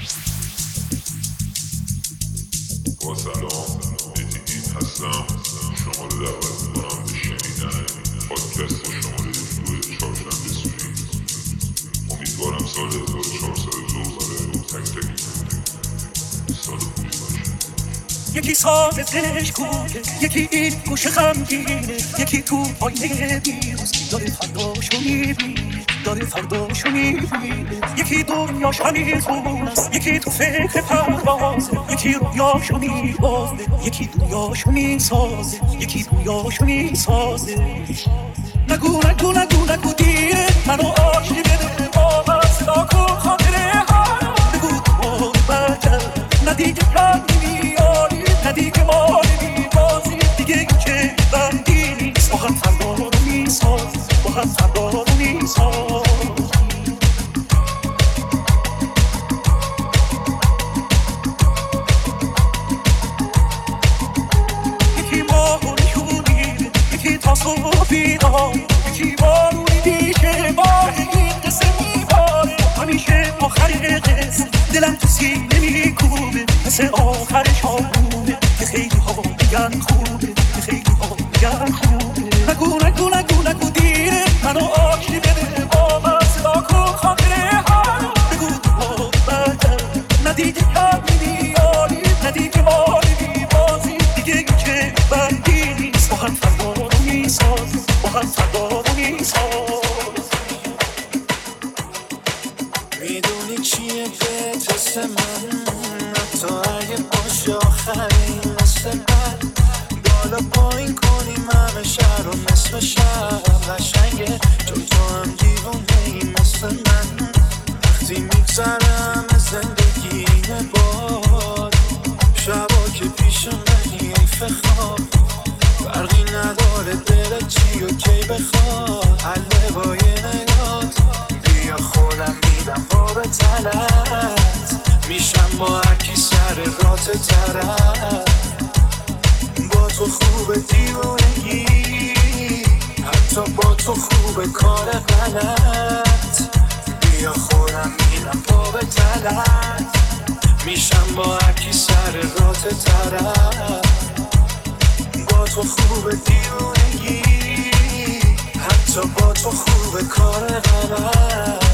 با سلام، اتیدین هستم. شما رو دعوت میکنم به شنیدن پادکست شماره 2 چهارشنبه سوری. امیدوارم سال 1402 برای تک تک سال خوبی باشه. یکی ساز دلش کوکه، یکی این گوشه غمگینه، یکی تو آینه بیروز داره فرداشو میبینه، داره فرداشو میبینه. یکی دنیاش همیزونه است، یکی تو فکر پروازه، یکی رویاشو میبازه، یکی رویاشو میسازه، یکی رویاشو میسازه. نگو نگو نگو نگو دیره منو آشتی بده با من، صدا کن خاطره ها بگو تو بار برگرد، ندیگه کم نمیاری، ندیگه ما نمیبازی دیگه، که بندی نیست. با هم فردا رو میسازی، با هم فردا رو میسازی. یکی ماهو نشونی، یکی تا صبح بیدار، یکی بارونی بیشه بار این قصه میباره. همیشه آخر قصه دلم تو سینه میکوبه، مثل آخر شامونه که خیلی ها میگن خوبه، که خیلی ها میگن خوبه. نگو نگو نگو نگو دیره منو آشتی بده با من، صدا کن خاطره ها بگو تو بار برگرد، ندیگه کم نمیاری، ندیگه ما نمیبازی دیگه، که بندی نیست. با هم فردا رو میسازی، با هم فردا رو میسازی. میدونی چیه بهت حس من، حتی اگه باشه آخرین مثل من، بالا پایین کنیم همه شهر رو نصف شب قشنگه، چون تو هم دیوونه‌ای مثل من. وقتی میگذرم از زندگی اینه باد، شبا که پیش منی حیف خواب، فرقی نداره دلت چی و کی بخواد، حله با یه نگات بیا خودم میدم پا به تلت، میشم با هرکی سر رات طرف. با تو خوبه دیوونگی، حتی با تو خوبه کار غلط، بیا خودم میدم پا به تلت، میشم با هرکی سر رات طرف. با تو خوبه دیوونگی، حتی با تو خوبه کار غلط.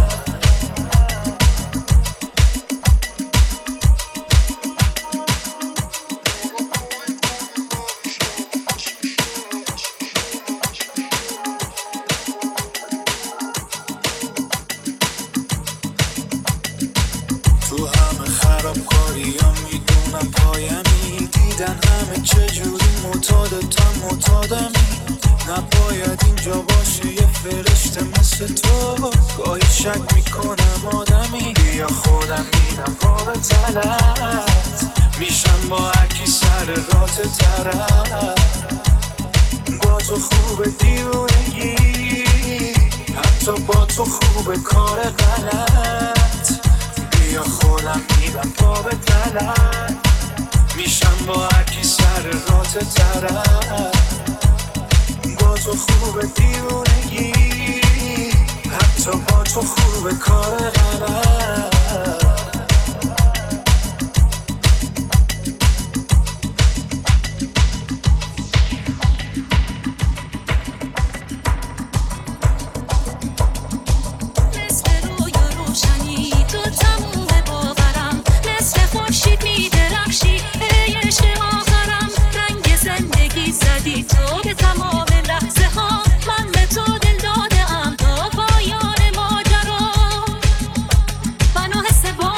تو همه خرابکاری ها میدونم پایمی، دیدن همه چجوری معتاد تا معتادمی. نباید اینجا باشه یه فرشته مثل تو، گاهی شک میکنم آدمی. بیا خودم میدم پا به تلت، میشم با هرکی سر رات طرف. با تو خوبه دیوونگی، حتی با تو خوبه کار غلط، بیا خودم میدم پا به تلت، میشم با هرکی سر رات طرف. با تو خوبه دیوونگی، حتی با تو خوبه کار غلط. تو به تمام لحظه ها من به تو دل داده ام تا پایان ماجرا، منو حس با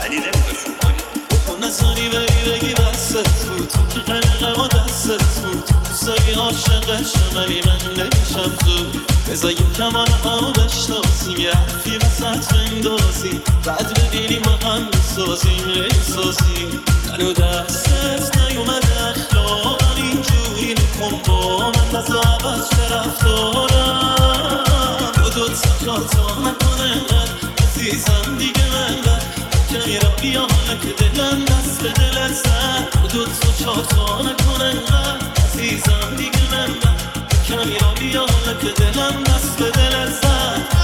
ولی نمی‌ذاشون کنی نزاری بری بگی بست بود تو که قلقم و دستت بود دوستایی عاشقش ولی من نمیشم زود بذار یه کمان همو بشناسیم یه حرفی وسط بندازیم بعد ببینیم ما هم بسازیم بسازیم منو دستت نیومده اخلاقم اینجوری نکن با من بزا عوض به رفتارم دو تا خطا نکنه عزیزم دیگه من بر کمی را بیا حالا که دلم دست به دلت زد دو تا چهار نکنه عزیزم دیگه من بر کمی را بیا حالا که دلم دست به دلت زد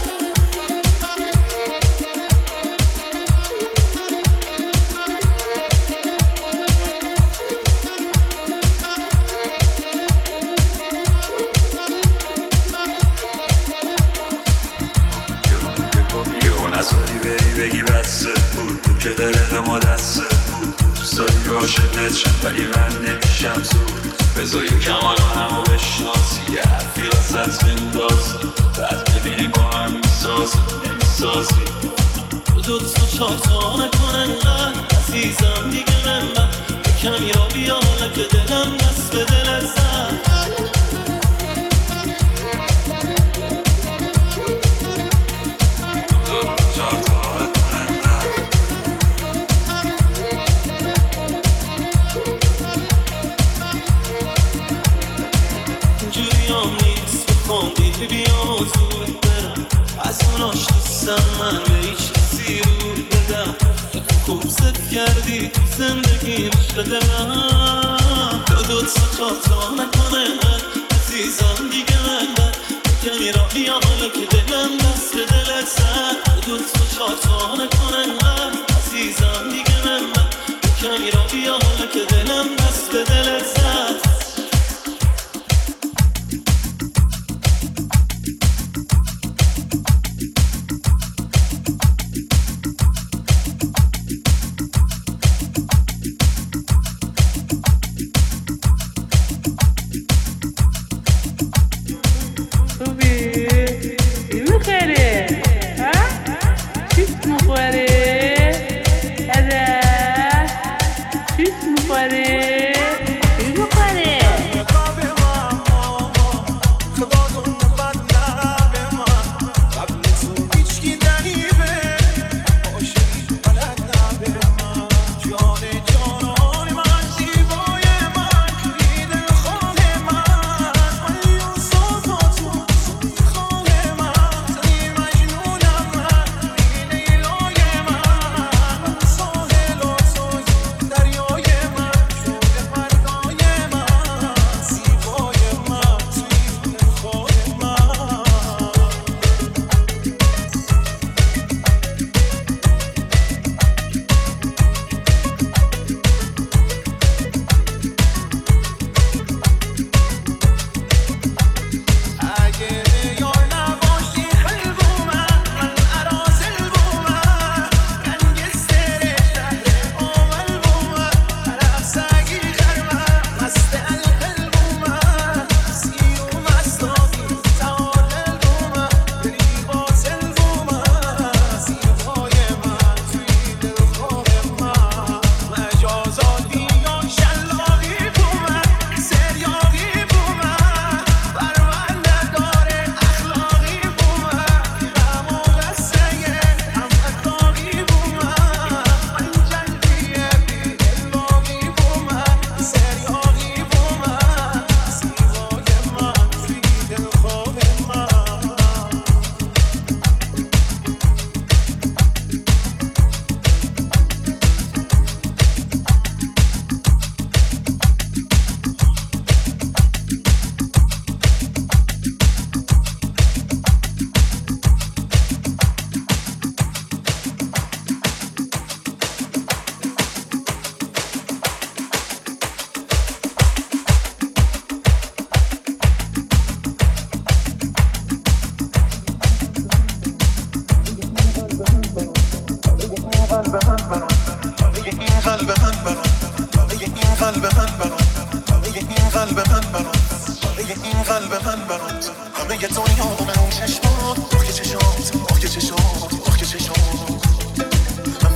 بگی بسته بود تو که دلق ما دسته بود دوستایی عاشقت شم ولی من نمیشم زود بذار یه کمان همو بشناسی یه حرفی وسط بندازی بعد ببینی با هم میسازی دو تا چهار نکنه عزیزم دیگه من بر کمی را بیا حالا که دلم دست به دلت زد بیا زود برم از اوناش دوستم من به هیچ کسی رو بدم خوب زد کردی تو زندگی عشق دلم دو تا خطا نکنه عزیزم دیگه من بر کمی را بیا حالا که دلم دست به دلت زد دو تا خطا نکنه عزیزم دیگه من بر کمی را بیا حالا که دلم دست به دلت زد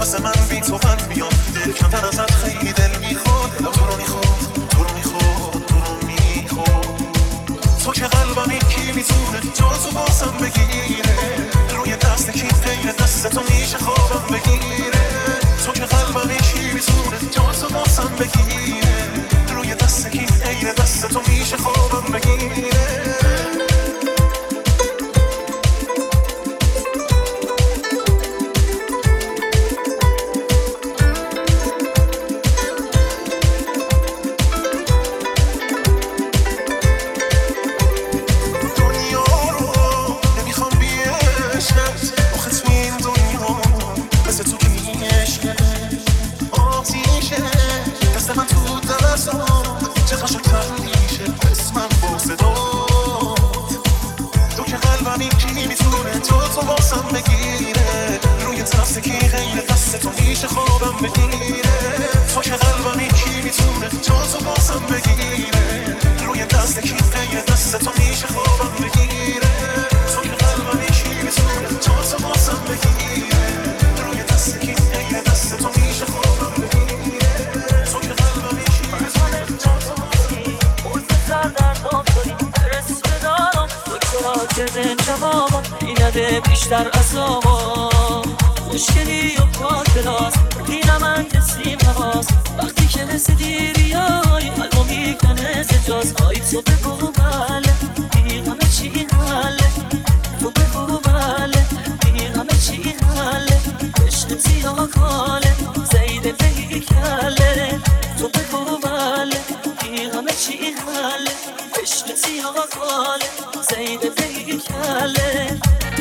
واسه من بی تو من بیام دل کمتر ازت خیلی دل میخواد دلم تو رو میخواد تو رو میخواد تو رو میخواد تو که قلبم یکی میتونه جا تو بازم بگیره روی دست کی غیر دست تو میشه خوابم بگیره تو که قلبم یکی میتونه جا تو بازم بگیره روی دست کی غیر دست تو میشه خوابم بگیره بیشتر از آوا مشکلی و پاکلاس دینا من کسیم هواست وقتی که مثل دیریای قلبو میکنه زجاز آی تو بگو بله بی همه چی حله تو بگو بله بی همه چی حله عشق سیاه کاله زیده بهی کله تو بگو بله بی همه چی حله عشق سیاه کاله زیده بهی کله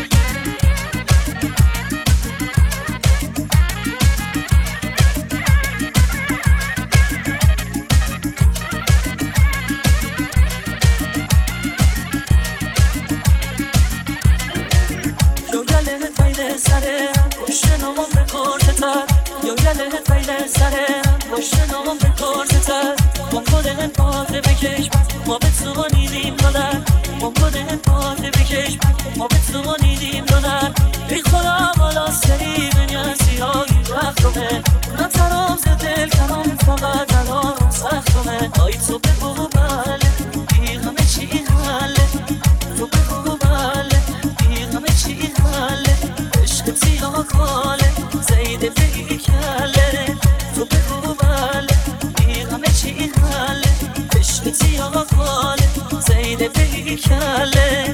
نامم به کارتتر ما کدهن پاته بکش ما به تو نیدیم دادر ما کدهن پاته بکش ما به تو نیدیم دادر ای خودم حالا سری دنیا سیاهی وقتمه من تراز دل کنم فقط الان سختمه آی تو بگو بله بی همه چی حله تو بگو بله بی همه چی حله عشق سیاه کاله زیده بگی کله تو بگو بله بی همه چی حله عشق سیاه کاله زیده بگی کله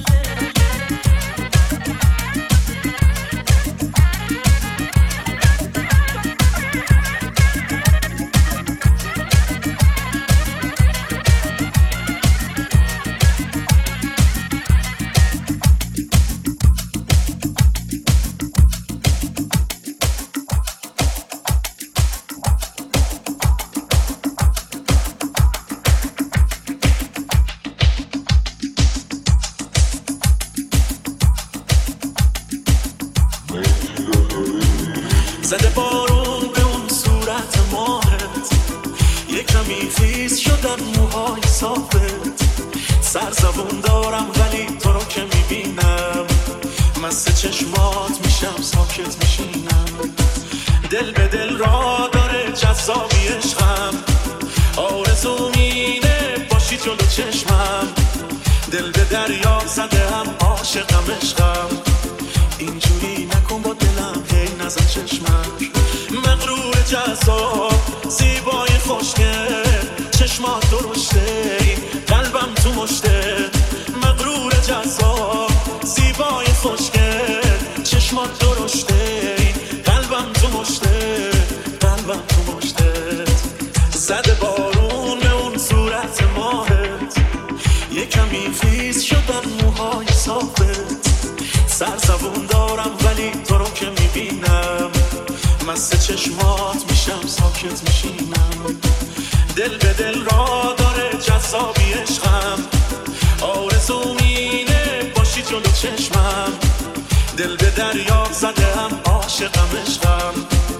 زده بارون به اون صورت ماهت یک کمی خیس شدن موهای صافت سرزبون دارم ولی تو رو که میبینم مست چشمات میشم ساکت میشینم دل به دل را داره جذابی عشقم آرزوم اینه باشی جلو چشمم دل به دریا زده هم عاشقم عشقم اینجوری نکن با دلم هی نزن چشمک مغرور جذاب زیبای خوشگل چشمات درشته قلبم تو مشته مغرور جذاب زیبای خوشگل چشمات درشته قلبم تو مشته قلبم تو مشته زده بارون به اون صورت ماهت یه کمی خیس شدن موهای صافت سرزبون دارم ولی تو رو که میبینم مست چشمات میشم ساکت میشینم دل به دل را داره جذابی عشقم آرزوم اینه باشی جلو چشمم دل به دریا زده هم عاشقم عشقم